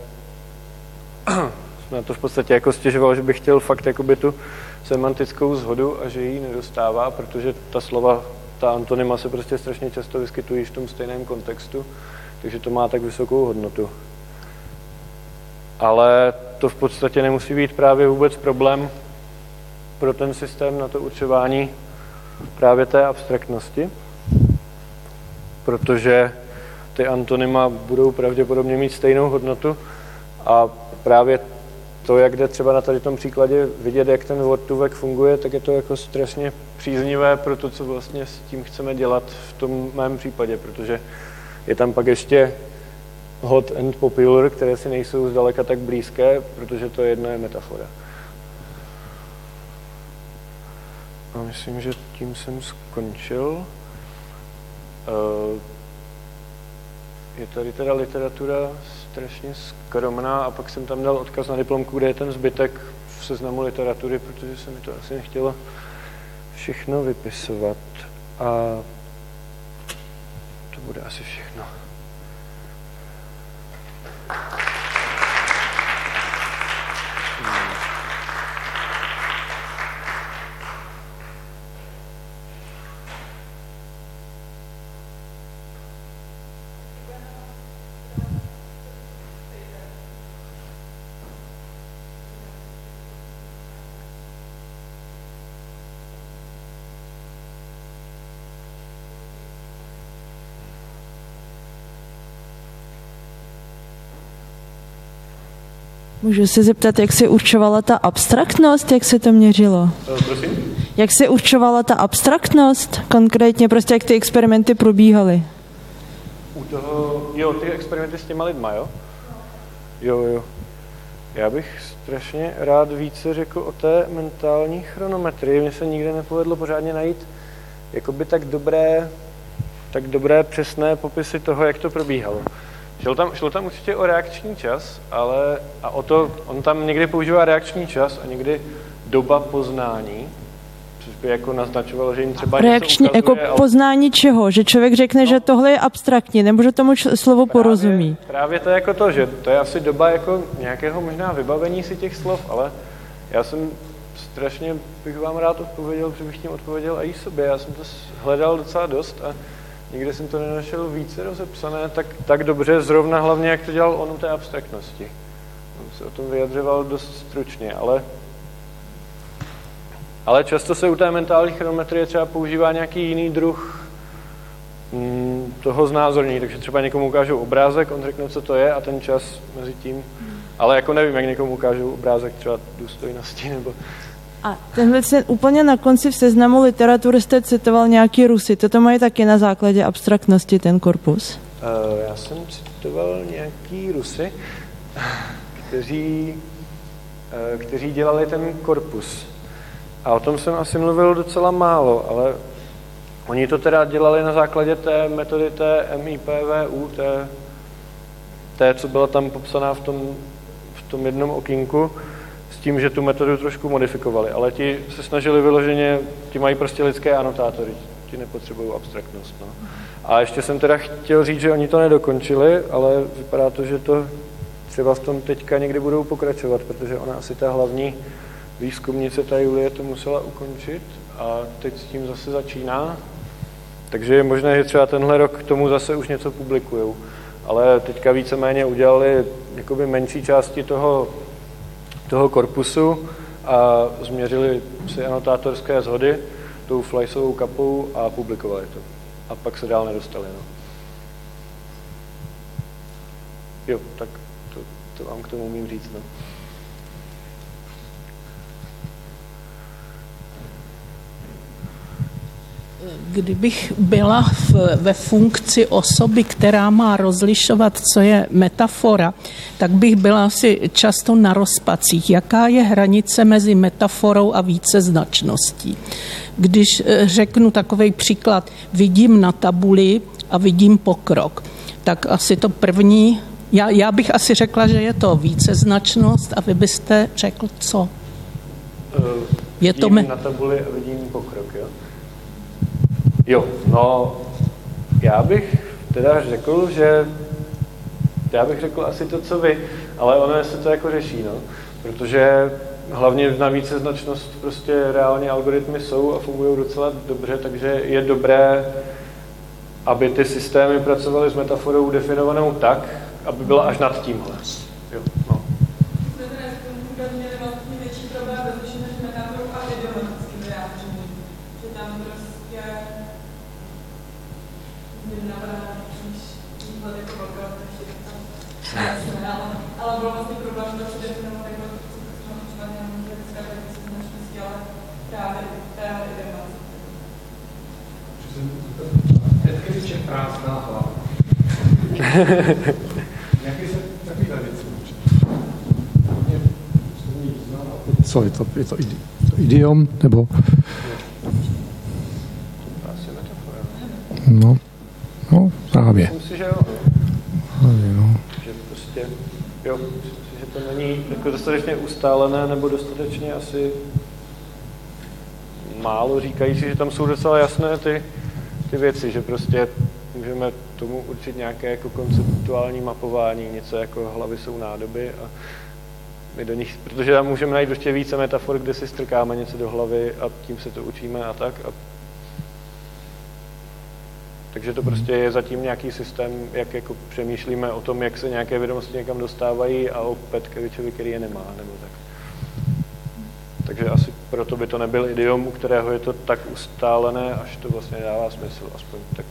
na to v podstatě jako stěžoval, že bych chtěl fakt jakoby tu semantickou shodu a že ji nedostává, protože ta slova, ta antonyma se prostě strašně často vyskytují v tom stejném kontextu, takže to má tak vysokou hodnotu. Ale to v podstatě nemusí být právě vůbec problém pro ten systém na to určování právě té abstraktnosti, protože ty antonyma budou pravděpodobně mít stejnou hodnotu a právě to, jak jde třeba na tady tom příkladě vidět, jak ten word to vec funguje, tak je to jako strašně příznivé pro to, co vlastně s tím chceme dělat v tom mém případě, protože je tam pak ještě hot and popular, které si nejsou zdaleka tak blízké, protože to jedno je metafora. A myslím, že tím jsem skončil. Je tady teda literatura strašně skromná a pak jsem tam dal odkaz na diplomku, kde je ten zbytek v seznamu literatury, protože se mi to asi nechtělo všechno vypisovat. A to bude asi všechno. Můžu se zeptat, jak se určovala ta abstraktnost, jak se to měřilo? Prosím? Jak se určovala ta abstraktnost konkrétně, prostě jak ty experimenty probíhaly? U toho, jo, ty experimenty s těma lidma, jo? Jo, jo. Já bych strašně rád více řekl o té mentální chronometrii. Mně se nikdy nepovedlo pořádně najít jakoby tak dobré, tak dobré přesné popisy toho, jak to probíhalo. Šlo tam, šlo tam určitě o reakční čas, ale a o to, on tam někdy používá reakční čas a někdy doba poznání, což by jako naznačovalo, že jim třeba reakční, něco ukazuje. Jako poznání čeho? Že člověk řekne, no, že tohle je abstraktní, nebo že tomu č- slovo právě, porozumí? Právě to je jako to, že to je asi doba jako nějakého možná vybavení si těch slov, ale já jsem strašně bych vám rád odpověděl, protože bych tím odpověděl i sobě. Já jsem to hledal docela dost a nikde jsem to nenašel více rozepsané, tak, tak dobře, zrovna hlavně, jak to dělal on u té abstraktnosti. On se o tom vyjadřoval dost stručně, ale Ale často se u té mentální chronometrie třeba používá nějaký jiný druh mm, toho znázornění, takže třeba někomu ukážou obrázek, on řekne, co to je a ten čas mezi tím. Ale jako nevím, jak někomu ukážou obrázek třeba důstojnosti nebo... A tenhle se úplně na konci v seznamu literatury jste citoval nějaký Rusy. Toto mají taky na základě abstraktnosti ten korpus? Uh, já jsem citoval nějaký Rusy, kteří, uh, kteří dělali ten korpus. A o tom jsem asi mluvil docela málo, ale oni to teda dělali na základě té metody té M I P V U, té, té co byla tam popsaná v tom, v tom jednom okýnku, s tím, že tu metodu trošku modifikovali, ale ti se snažili vyloženě, ti mají prostě lidské anotátory, ti nepotřebují abstraktnost. No. A ještě jsem teda chtěl říct, že oni to nedokončili, ale vypadá to, že to třeba v tom teďka někdy budou pokračovat, protože ona asi ta hlavní výzkumnice, ta Julie, to musela ukončit a teď s tím zase začíná. Takže je možné, že třeba tenhle rok k tomu zase už něco publikujou. Ale teďka víceméně udělali jakoby menší části toho toho korpusu a změřili si anotátorské shody tou Fleissovou kapou a publikovali to. A pak se dál nedostali. No. Jo, tak to, to vám k tomu umím říct. No. Kdybych byla v, ve funkci osoby, která má rozlišovat, co je metafora, tak bych byla asi často na rozpacích. Jaká je hranice mezi metaforou a víceznačností? Když řeknu takový příklad, vidím na tabuli a vidím pokrok, tak asi to první, já, já bych asi řekla, že je to víceznačnost a vy byste řekl, co? Uh, je vidím to me... na tabuli a vidím pokrok, jo? Jo, no, já bych teda řekl, že já bych řekl asi to, co vy, ale ono se to jako řeší, no, protože hlavně na víceznačnost prostě reálně algoritmy jsou a fungují docela dobře, takže je dobré, aby ty systémy pracovaly s metaforou definovanou tak, aby byla až nad tímhle. Jo, no. Ale bylo vlastně problém, že se definovat jako třeba lidská značnosti, ale právě právě idealizace. Teď když je prázdná hlava. Jaký se takovýhle věci učí? Co je to? Je to idiom? Nebo... No, no právě. Myslím si, že jo. Právě, no. Že prostě, jo, myslím si, že to není jako dostatečně ustálené, nebo dostatečně asi málo říkající, že tam jsou docela jasné ty, ty věci, že prostě můžeme tomu určit nějaké jako konceptuální mapování, něco jako hlavy jsou nádoby a my do nich, protože tam můžeme najít ještě více metafor, kde si strkáme něco do hlavy a tím se to učíme a tak. A takže to prostě je zatím nějaký systém, jak jako přemýšlíme o tom, jak se nějaké vědomosti někam dostávají a o Petkevičovi, který je nemá, nebo tak. Takže asi proto by to nebyl idiom, u kterého je to tak ustálené, až to vlastně dává smysl, aspoň tak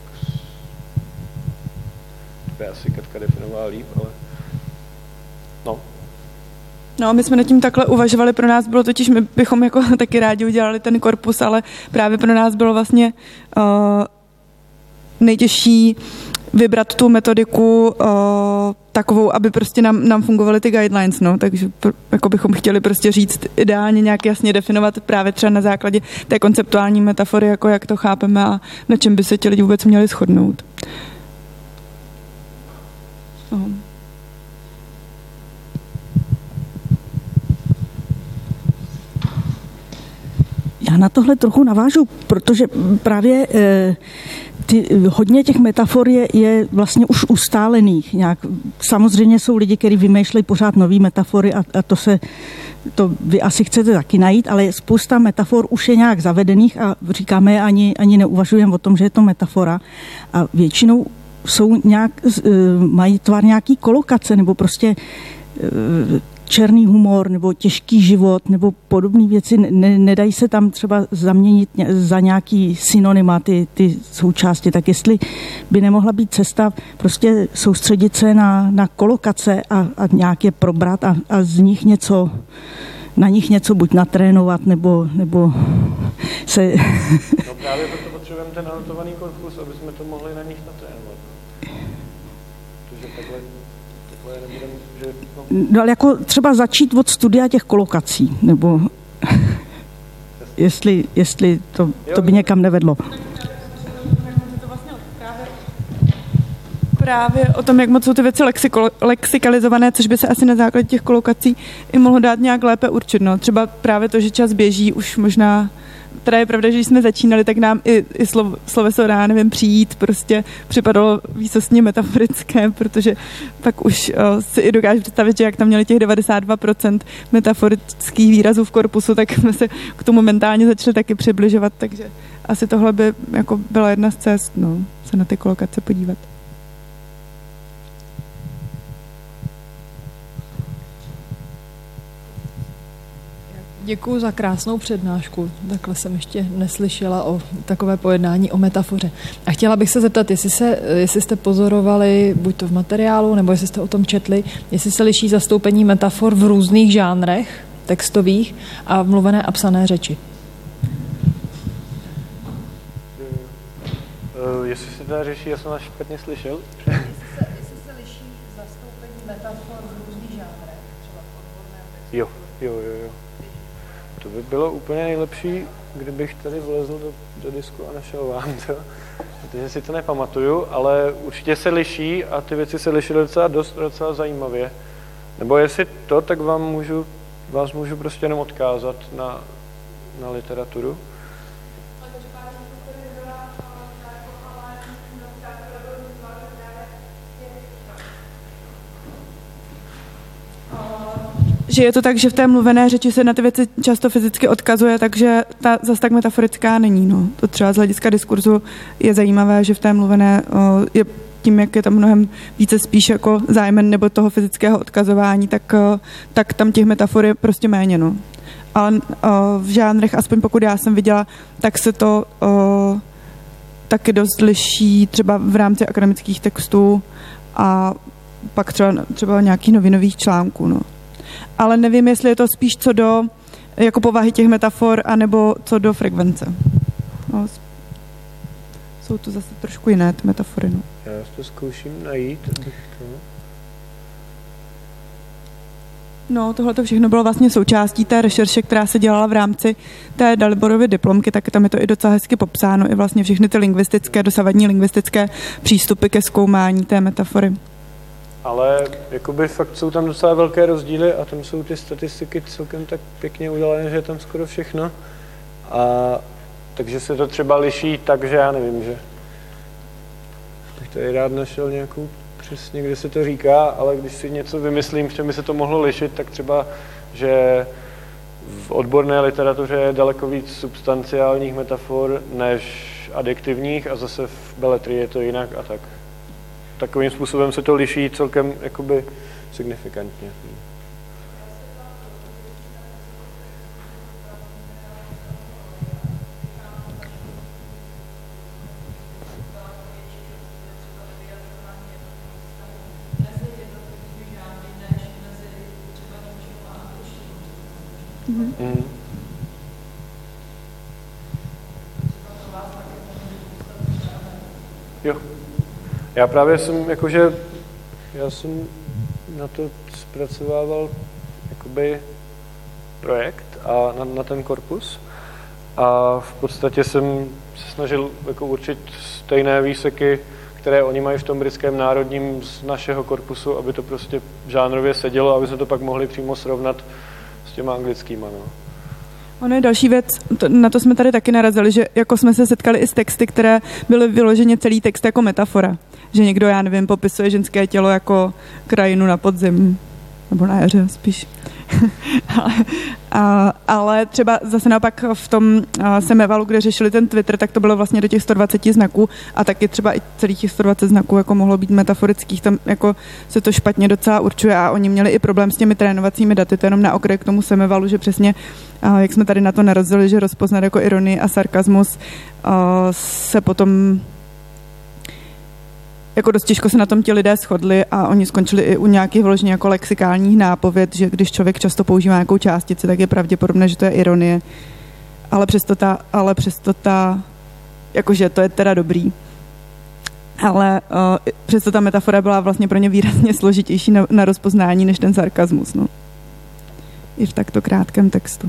to by asi Katka definovala líp, ale no. No, my jsme nad tím takhle uvažovali, pro nás bylo totiž, my bychom jako taky rádi udělali ten korpus, ale právě pro nás bylo vlastně uh, nejtěžší vybrat tu metodiku uh, takovou, aby prostě nám, nám fungovaly ty guidelines, no, takže pr- jako bychom chtěli prostě říct ideálně nějak jasně definovat právě třeba na základě té konceptuální metafory, jako jak to chápeme a na čem by se ti lidi vůbec měli shodnout. No. Já na tohle trochu navážu, protože právě e, ty, hodně těch metafor je, je vlastně už ustálených. Nějak, samozřejmě jsou lidi, kteří vymýšlejí pořád nové metafory a, a to se, to vy asi chcete taky najít, ale spousta metafor už je nějak zavedených a říkáme, ani, ani neuvažujeme o tom, že je to metafora. A většinou jsou nějak, e, mají tvar nějaký kolokace nebo prostě e, černý humor nebo těžký život nebo podobné věci. Ne, nedají se tam třeba zaměnit za nějaký synonyma ty, ty součásti. Tak jestli by nemohla být cesta prostě soustředit se na, na kolokace a, a nějak je probrat a, a z nich něco, na nich něco buď natrénovat, nebo, nebo se... No právě proto potřebujeme ten anotovaný korpus, aby jsme to mohli na nich natrénovat. Protože takhle, takhle nebudeme, že... No. No ale jako třeba začít od studia těch kolokací, nebo jestli, jestli to, to by někam nevedlo. Právě o tom, jak moc jsou ty věci lexiko, lexikalizované, což by se asi na základě těch kolokací i mohlo dát nějak lépe určit. No. Třeba právě to, že čas běží, už možná, teda je pravda, že když jsme začínali, tak nám i, i slov, sloveso já nevím, přijít, prostě připadalo výsostně metaforické, protože pak už uh, si i dokážu představit, že jak tam měli těch devadesát dva procent metaforických výrazů v korpusu, tak jsme se k tomu mentálně začali taky přibližovat, takže asi tohle by jako byla jedna z cest, no, se na ty kolokace podívat. Děkuji za krásnou přednášku. Takhle jsem ještě neslyšela o takové pojednání o metafoře. A chtěla bych se zeptat, jestli, se, jestli jste pozorovali, buď to v materiálu, nebo jestli jste o tom četli, jestli se liší zastoupení metafor v různých žánrech textových a v mluvené a psané řeči. Uh, jestli se teda řeší, já jsem vás špatně slyšel. Jestli se, jestli se liší zastoupení metafor v různých žánrech, třeba v odborné textu. Jo, jo, jo, jo. To by bylo úplně nejlepší, kdybych tady vlezl do, do disku a našel vám to. Protože si to nepamatuju, ale určitě se liší a ty věci se lišily docela dost, docela zajímavě. Nebo jestli to, tak vám můžu, vás můžu prostě jenom odkázat na, na literaturu. Že je to tak, že v té mluvené řeči se na ty věci často fyzicky odkazuje, takže ta zase tak metaforická není. No. To třeba z hlediska diskurzu je zajímavé, že v té mluvené o, je tím, jak je tam mnohem více spíš jako zájmen nebo toho fyzického odkazování, tak, o, tak tam těch metafor je prostě méně. No. Ale o, v žánrech, aspoň pokud já jsem viděla, tak se to o, taky dost liší třeba v rámci akademických textů a pak třeba, třeba nějakých novinových článků. No. Ale nevím, jestli je to spíš co do jako povahy těch metafor, anebo co do frekvence. No, jsou to zase trošku jiné ty metafory. No. Já to zkouším najít, abych to... No, tohle to všechno bylo vlastně součástí té rešerše, která se dělala v rámci té Daliborovy diplomky, tak tam je to i docela hezky popsáno, i vlastně všechny ty lingvistické, dosavadní lingvistické přístupy ke zkoumání té metafory. Ale jakoby fakt jsou tam docela velké rozdíly a tam jsou ty statistiky celkem tak pěkně udělané, že je tam skoro všechno. A takže se to třeba liší tak, že já nevím, že bych tady rád našel nějakou přesně, kde se to říká, ale když si něco vymyslím, v čem by se to mohlo lišit, tak třeba, že v odborné literatuře je daleko víc substanciálních metafor než adjektivních a zase v beletrii je to jinak a tak. Takovým způsobem se to liší celkem jakoby signifikantně. Mm. Jo. Já právě jsem, jakože, já jsem na to zpracovával jakoby projekt a na, na ten korpus a v podstatě jsem se snažil jako určit stejné výseky, které oni mají v tom britském národním z našeho korpusu, aby to prostě žánrově sedělo, aby se to pak mohli přímo srovnat s těma anglickýma, no. Ono je další věc, to, na to jsme tady taky narazili, že jako jsme se setkali i s texty, které byly vyloženě celý text jako metafora. Že někdo, já nevím, popisuje ženské tělo jako krajinu na podzemí. nebo na jaře spíš. ale, a, ale třeba zase naopak v tom Semevalu, kde řešili ten Twitter, tak to bylo vlastně do těch sto dvacet znaků a taky třeba i celých těch sto dvacet znaků jako mohlo být metaforických, tam jako se to špatně docela určuje a oni měli i problém s těmi trénovacími daty, to jenom na okraj k tomu Semevalu, že přesně, jak jsme tady na to narazili, že rozpoznat jako ironii a sarkazmus se potom jako dost těžko se na tom ti lidé shodli a oni skončili i u nějakých vložně jako lexikálních nápověd, že když člověk často používá nějakou částici, tak je pravděpodobné, že to je ironie. Ale přesto ta, ale přesto ta jakože to je teda dobrý. Ale uh, přesto ta metafora byla vlastně pro ně výrazně složitější na, na rozpoznání než ten sarkazmus. No. I v takto krátkém textu.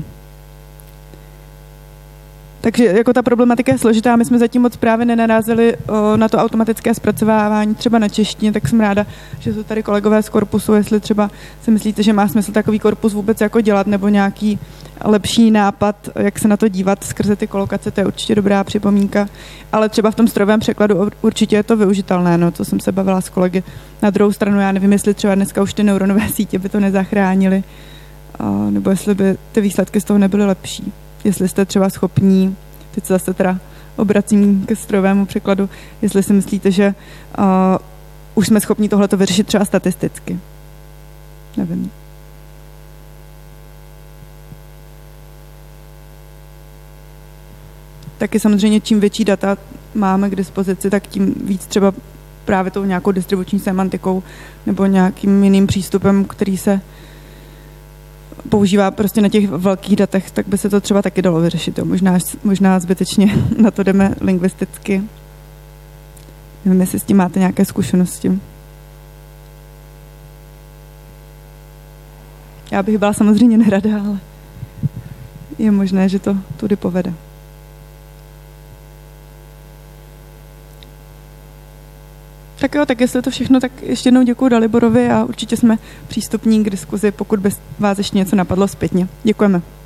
Takže jako ta problematika je složitá, my jsme zatím moc právě nenarazili o, na to automatické zpracovávání třeba na češtině, tak jsem ráda, že jsou tady kolegové z korpusu, jestli třeba si myslíte, že má smysl takový korpus vůbec jako dělat, nebo nějaký lepší nápad, jak se na to dívat skrze ty kolokace, to je určitě dobrá připomínka, ale třeba v tom strojovém překladu určitě je to využitelné, no, co jsem se bavila s kolegy. Na druhou stranu já nevím, jestli třeba dneska už ty neuronové sítě by to nezachránily, nebo jestli by ty výsledky z toho nebyly lepší. Jestli jste třeba schopní, teď se zase teda obracím ke strojovému překladu, jestli si myslíte, že uh, už jsme schopni tohleto vyřešit třeba statisticky. Nevím. Taky samozřejmě čím větší data máme k dispozici, tak tím víc třeba právě tou nějakou distribuční semantikou nebo nějakým jiným přístupem, který se používá prostě na těch velkých datech, tak by se to třeba taky dalo vyřešit. Jo. Možná, možná zbytečně na to jdeme lingvisticky. Nevím, jestli s tím máte nějaké zkušenosti. Já bych byla samozřejmě nerada, ale je možné, že to tudy povede. Tak jo, tak jestli to všechno, tak ještě jednou děkuju Daliborovi a určitě jsme přístupní k diskuzi, pokud by vás ještě něco napadlo zpětně. Děkujeme.